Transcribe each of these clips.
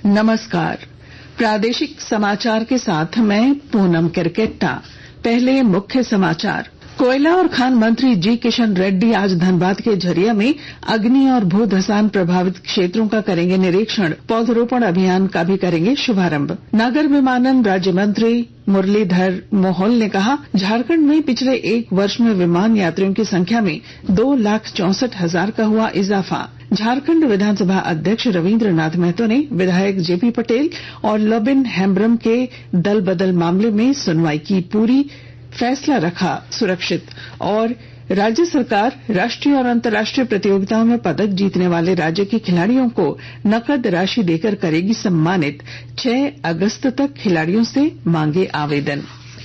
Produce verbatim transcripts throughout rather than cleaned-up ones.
नमस्कार। प्रादेशिक समाचार के साथ मैं पूनम किरकेट्टा। पहले मुख्य समाचार। कोयला और खान मंत्री जी किशन रेड्डी आज धनबाद के झरिया में अग्नि और भू धसान प्रभावित क्षेत्रों का करेंगे निरीक्षण। पौधरोपण अभियान का भी करेंगे शुभारंभ। नागर विमानन राज्य मंत्री मुरलीधर मोहोल ने कहा, झारखंड में पिछले एक वर्ष में विमान यात्रियों की संख्या में दो लाख चौसठ हजार का हुआ इजाफा। झारखंड विधानसभा अध्यक्ष रविन्द्र नाथ महतो ने विधायक जेपी पटेल और लबिन हेम्ब्रम के दल बदल मामले में सुनवाई की पूरी, फैसला रखा सुरक्षित। और राज्य सरकार राष्ट्रीय और अंतर्राष्ट्रीय प्रतियोगिताओं में पदक जीतने वाले राज्य के खिलाड़ियों को नकद राशि देकर करेगी सम्मानित। छह अगस्त तक खिलाड़ियों से मांगे आवेदन।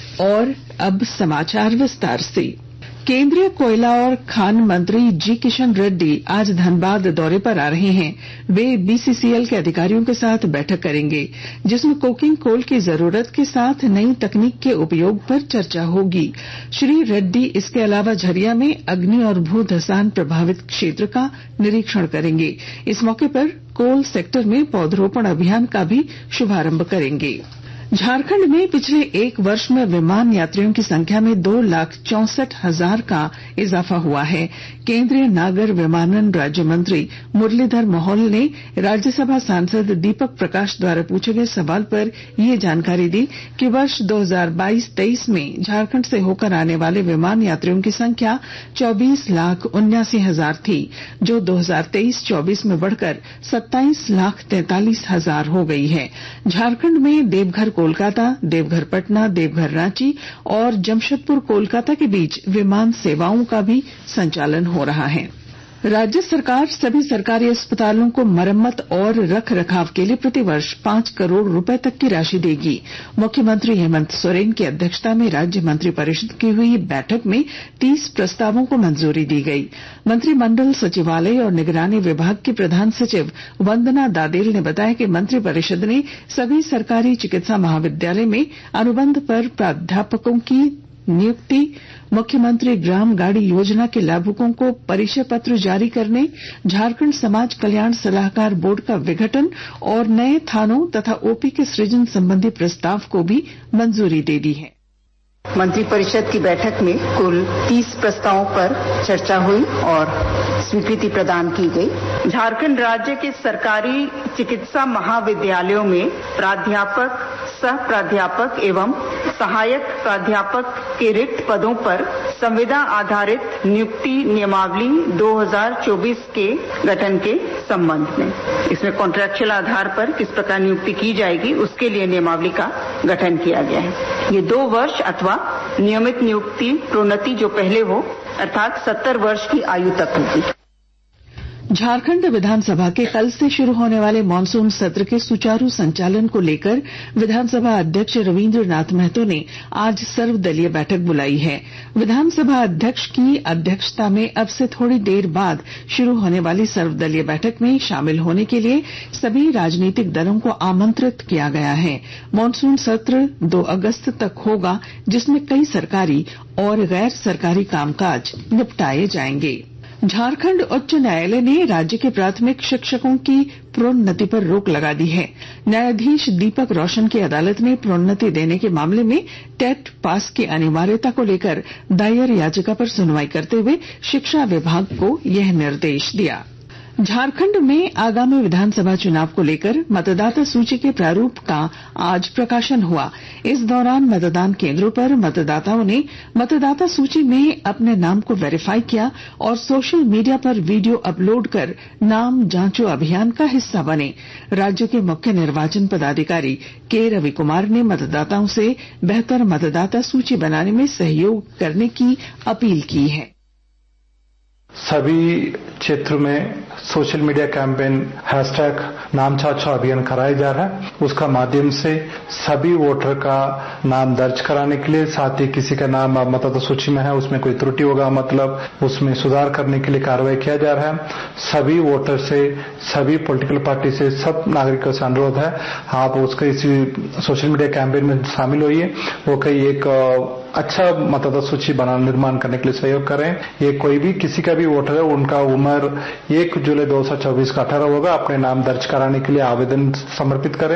और अब समाचार विस्तार से। केंद्रीय कोयला और खान मंत्री जी किशन रेड्डी आज धनबाद दौरे पर आ रहे हैं। वे बीसीसीएल के अधिकारियों के साथ बैठक करेंगे, जिसमें कोकिंग कोल की जरूरत के साथ नई तकनीक के उपयोग पर चर्चा होगी। श्री रेड्डी इसके अलावा झरिया में अग्नि और भू धसान प्रभावित क्षेत्र का निरीक्षण करेंगे। इस मौके पर कोल सेक्टर में पौधरोपण अभियान का भी शुभारंभ करेंगे। झारखंड में पिछले एक वर्ष में विमान यात्रियों की संख्या में दो लाख चौसठ हजार का इजाफा हुआ है। केंद्रीय नागर विमानन राज्य मंत्री मुरलीधर मोहोल ने राज्यसभा सांसद दीपक प्रकाश द्वारा पूछे गए सवाल पर यह जानकारी दी कि वर्ष दो हजार बाईस तेईस में झारखंड से होकर आने वाले विमान यात्रियों की संख्या चौबीस लाख उन्यासी हजार थी, जो दो हजार तेईस चौबीस में बढ़कर सत्ताईस लाख तैंतालीस हजार हो गई है। झारखंड में देवघर कोलकाता, देवघर पटना, देवघर रांची और जमशेदपुर कोलकाता के बीच विमान सेवाओं का भी संचालन हो रहा है। राज्य सरकार सभी सरकारी अस्पतालों को मरम्मत और रख रखाव के लिए प्रतिवर्ष पांच करोड़ रुपए तक की राशि देगी। मुख्यमंत्री हेमंत सोरेन की अध्यक्षता में राज्य मंत्रिपरिषद की हुई बैठक में तीस प्रस्तावों को मंजूरी दी गई। मंत्रिमंडल सचिवालय और निगरानी विभाग की प्रधान सचिव वंदना दादेल ने बताया कि मंत्रिपरिषद ने सभी सरकारी चिकित्सा महाविद्यालय में अनुबंध पर प्राध्यापकों की नियुक्ति, मुख्यमंत्री ग्राम गाड़ी योजना के लाभुकों को परिचय पत्र जारी करने, झारखंड समाज कल्याण सलाहकार बोर्ड का विघटन और नए थानों तथा ओपी के सृजन संबंधी प्रस्ताव को भी मंजूरी दे दी है। मंत्रिपरिषद की बैठक में कुल तीस प्रस्तावों पर चर्चा हुई और स्वीकृति प्रदान की गई। झारखंड राज्य के सरकारी चिकित्सा महाविद्यालयों में प्राध्यापक, सह प्राध्यापक एवं सहायक प्राध्यापक के रिक्त पदों पर संविदा आधारित नियुक्ति नियमावली दो हजार चौबीस के गठन के संबंध में, इसमें कॉन्ट्रैक्चुअल आधार पर किस प्रकार नियुक्ति की जाएगी उसके लिए नियमावली का गठन किया गया है। ये दो वर्ष अथवा नियमित नियुक्ति प्रोन्नति जो पहले हो अर्थात सत्तर वर्ष की आयु तक होगी। झारखंड विधानसभा के कल से शुरू होने वाले मानसून सत्र के सुचारू संचालन को लेकर विधानसभा अध्यक्ष रविन्द्र नाथ महतो ने आज सर्वदलीय बैठक बुलाई है। विधानसभा अध्यक्ष की अध्यक्षता में अब से थोड़ी देर बाद शुरू होने वाली सर्वदलीय बैठक में शामिल होने के लिए सभी राजनीतिक दलों को आमंत्रित किया गया है। मानसून सत्र दो अगस्त तक होगा, जिसमें कई सरकारी और गैर सरकारी कामकाज निपटाए जाएंगे। झारखंड उच्च न्यायालय ने राज्य के प्राथमिक शिक्षकों की प्रोन्नति पर रोक लगा दी है। न्यायाधीश दीपक रोशन की अदालत ने प्रोन्नति देने के मामले में टेट पास की अनिवार्यता को लेकर दायर याचिका पर सुनवाई करते हुए शिक्षा विभाग को यह निर्देश दिया। झारखंड में आगामी विधानसभा चुनाव को लेकर मतदाता सूची के प्रारूप का आज प्रकाशन हुआ। इस दौरान मतदान केंद्रों पर मतदाताओं ने मतदाता सूची में अपने नाम को वेरीफाई किया और सोशल मीडिया पर वीडियो अपलोड कर नाम जांचो अभियान का हिस्सा बने। राज्य के मुख्य निर्वाचन पदाधिकारी के रवि कुमार ने मतदाताओं से बेहतर मतदाता सूची बनाने में सहयोग करने की अपील की है। सभी क्षेत्र में सोशल मीडिया कैंपेन हैशटैग नाम जांचो अभियान कराया जा रहा है। उसका माध्यम से सभी वोटर का नाम दर्ज कराने के लिए, साथ ही किसी का नाम मतदाता सूची में है उसमें कोई त्रुटि होगा मतलब उसमें सुधार करने के लिए कार्रवाई किया जा रहा है। सभी वोटर से, सभी पॉलिटिकल पार्टी से, सब नागरिकों से अनुरोध है आप उसका इसी सोशल मीडिया कैंपेन में शामिल होइए। वो कई एक अच्छा मतदाता सूची बना निर्माण करने के लिए सहयोग करें। ये कोई भी किसी का भी वोटर है, उनका उम्र एक जुलाई दो हजार चौबीस का अठारह होगा, अपने नाम दर्ज कराने के लिए आवेदन समर्पित करें।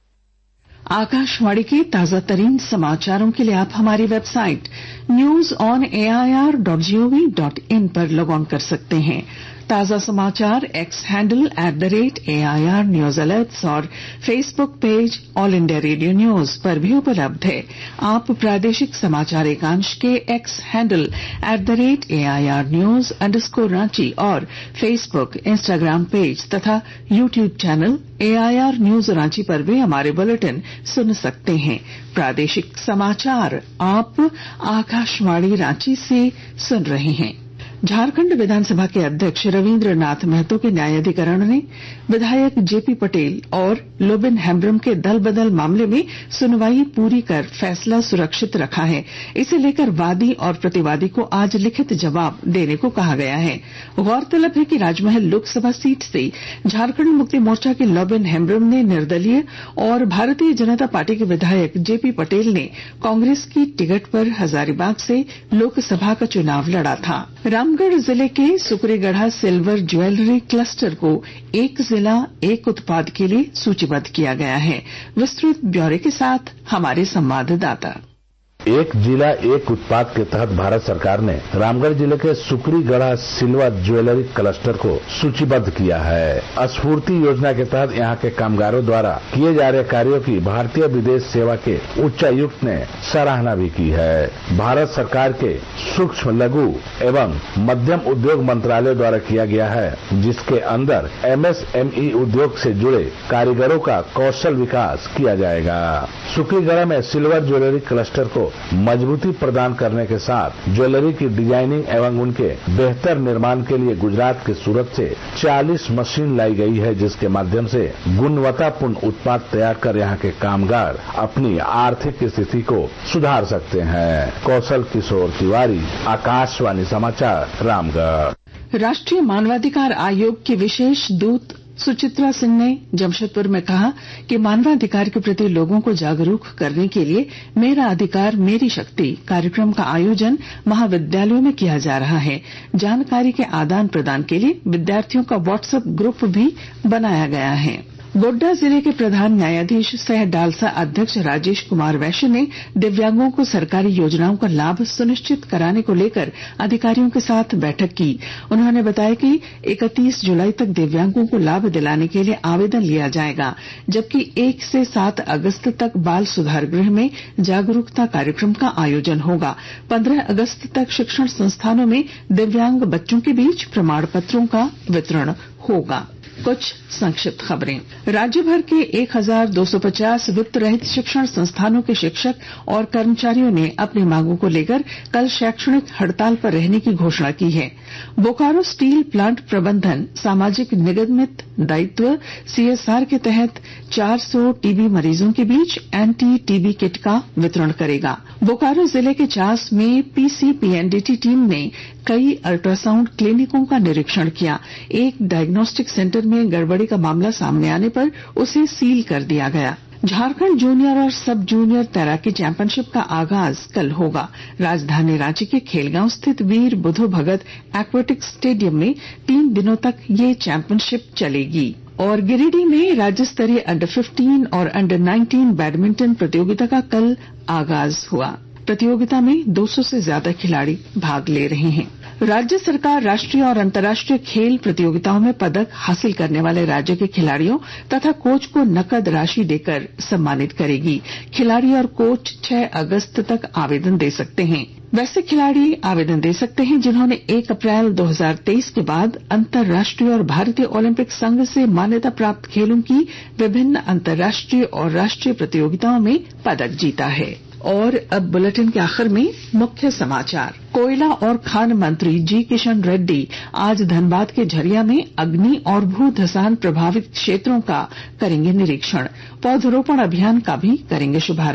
आकाशवाणी के ताजा तरीन समाचारों के लिए आप हमारी website news on A I R dot G O V dot in पर लॉग ऑन कर सकते हैं। ताजा समाचार X handle at the rate A I R news alerts और Facebook page all India radio news पर भी उपलब्ध है। आप प्रादेशिक समाचार एकांश के X handle at the rate A I R news underscore Ranchi और फेसबुक इंस्टाग्राम पेज तथा YouTube channel A I R news Ranchi पर भी हमारे बुलेटिन सुन सकते हैं। प्रादेशिक समाचार आप आकाशवाणी रांची से सुन रहे हैं। झारखंड विधानसभा के अध्यक्ष रविन्द्र नाथ महतो के न्यायाधिकरण ने विधायक जेपी पटेल और लोबिन हेम्ब्रम के दल बदल मामले में सुनवाई पूरी कर फैसला सुरक्षित रखा है। इसे लेकर वादी और प्रतिवादी को आज लिखित जवाब देने को कहा गया है। गौरतलब है कि राजमहल लोकसभा सीट से झारखंड मुक्ति मोर्चा के लोबिन हेम्ब्रम ने निर्दलीय और भारतीय जनता पार्टी के विधायक जेपी पटेल ने कांग्रेस की टिकट पर हजारीबाग से लोकसभा का चुनाव लड़ा था। रामगढ़ जिले के सुकरीगढ़ा सिल्वर ज्वेलरी क्लस्टर को एक जिला एक उत्पाद के लिए सूचीबद्ध किया गया है। विस्तृत ब्यौरे के साथ हमारे संवाददाता। एक जिला एक उत्पाद के तहत भारत सरकार ने रामगढ़ जिले के सुकरीगढ़ा सिल्वर ज्वेलरी क्लस्टर को सूचीबद्ध किया है। स्फूर्ति योजना के तहत यहाँ के कामगारों द्वारा किए जा रहे कार्यों की भारतीय विदेश सेवा के उच्चायुक्त ने सराहना भी की है। भारत सरकार के सूक्ष्म लघु एवं मध्यम उद्योग मंत्रालय द्वारा किया गया है, जिसके अंदर एम एस एम ई उद्योग से जुड़े कारीगरों का कौशल विकास किया जाएगा। सुकरीगढ़ा में सिल्वर ज्वेलरी क्लस्टर को मजबूती प्रदान करने के साथ ज्वेलरी की डिजाइनिंग एवं उनके बेहतर निर्माण के लिए गुजरात के सूरत से चालीस मशीन लाई गई है, जिसके माध्यम से गुणवत्तापूर्ण उत्पाद तैयार कर यहाँ के कामगार अपनी आर्थिक स्थिति को सुधार सकते हैं। कौशल किशोर तिवारी, आकाशवाणी समाचार, रामगढ़। राष्ट्रीय मानवाधिकार आयोग की विशेष दूत सुचित्रा सिंह ने जमशेदपुर में कहा कि मानवाधिकार के प्रति लोगों को जागरूक करने के लिए मेरा अधिकार मेरी शक्ति कार्यक्रम का आयोजन महाविद्यालयों में किया जा रहा है। जानकारी के आदान प्रदान के लिए विद्यार्थियों का व्हाट्सएप ग्रुप भी बनाया गया है। गोड्डा जिले के प्रधान न्यायाधीश सह डालसा अध्यक्ष राजेश कुमार वैश्य ने दिव्यांगों को सरकारी योजनाओं का लाभ सुनिश्चित कराने को लेकर अधिकारियों के साथ बैठक की। उन्होंने बताया कि इकतीस जुलाई तक दिव्यांगों को लाभ दिलाने के लिए आवेदन लिया जाएगा, जबकि एक से सात अगस्त तक बाल सुधार गृह में जागरूकता कार्यक्रम का आयोजन होगा। पंद्रह अगस्त तक शिक्षण संस्थानों में दिव्यांग बच्चों के बीच प्रमाण पत्रों का वितरण होगा। कुछ संक्षिप्त खबरें। राज्य भर के एक हजार दो सौ पचास वित्त रहित शिक्षण संस्थानों के शिक्षक और कर्मचारियों ने अपनी मांगों को लेकर कल शैक्षणिक हड़ताल पर रहने की घोषणा की है। बोकारो स्टील प्लांट प्रबंधन सामाजिक निगमित दायित्व सी एस आर के तहत चार सौ टीबी मरीजों के बीच एंटी टीबी किट का वितरण करेगा। बोकारो जिले के चास में P C P N D T team ने कई अल्ट्रासाउंड क्लिनिकों का निरीक्षण किया। एक डायग्नोस्टिक सेंटर में गड़बड़ी का मामला सामने आने पर उसे सील कर दिया गया। झारखंड जूनियर और सब जूनियर तैराकी चैंपियनशिप का आगाज कल होगा। राजधानी रांची के खेलगांव स्थित वीर बुधो भगत एक्वेटिक स्टेडियम में तीन दिनों तक ये चैंपियनशिप चलेगी। और गिरिडीह में राज्य स्तरीय अंडर फिफ्टीन और अंडर नाइनटीन बैडमिंटन प्रतियोगिता का कल आगाज हुआ। प्रतियोगिता में दो सौ से ज्यादा खिलाड़ी भाग ले रहे हैं। राज्य सरकार राष्ट्रीय और अंतर्राष्ट्रीय खेल प्रतियोगिताओं में पदक हासिल करने वाले राज्य के खिलाड़ियों तथा कोच को नकद राशि देकर सम्मानित करेगी। खिलाड़ी और कोच छह अगस्त तक आवेदन दे सकते हैं। वैसे खिलाड़ी आवेदन दे सकते हैं जिन्होंने एक अप्रैल दो हजार तेईस के बाद अंतर्राष्ट्रीय और भारतीय ओलंपिक संघ से मान्यता प्राप्त खेलों की विभिन्न अंतर्राष्ट्रीय और राष्ट्रीय प्रतियोगिताओं में पदक जीता है। और अब बुलेटिन के आखिर में मुख्य समाचार। कोयला और खान मंत्री जी किशन रेड्डी आज धनबाद के झरिया में अग्नि और भू धसान प्रभावित क्षेत्रों का करेंगे निरीक्षण। पौधरोपण अभियान का भी करेंगे शुभारंभ।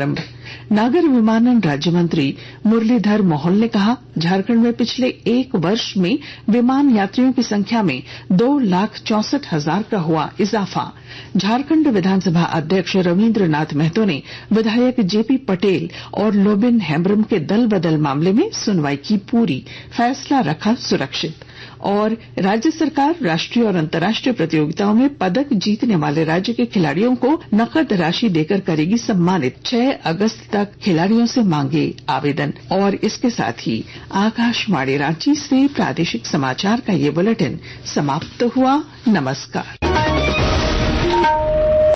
नागर विमानन राज्य मंत्री मुरलीधर मोहोल ने कहा, झारखंड में पिछले एक वर्ष में विमान यात्रियों की संख्या में दो लाख चौसठ हजार का हुआ इजाफा। झारखंड विधानसभा अध्यक्ष रविन्द्र नाथ महतो ने विधायक जेपी पटेल और लोबिन हेम्ब्रम के दल बदल मामले में सुनवाई की पूरी, फैसला रखा सुरक्षित। और राज्य सरकार राष्ट्रीय और अंतर्राष्ट्रीय प्रतियोगिताओं में पदक जीतने वाले राज्य के खिलाड़ियों को नकद राशि देकर करेगी सम्मानित। छह अगस्त तक खिलाड़ियों से मांगे आवेदन। और इसके साथ ही आकाशवाणी रांची से प्रादेशिक समाचार का ये बुलेटिन समाप्त हुआ। नमस्कार।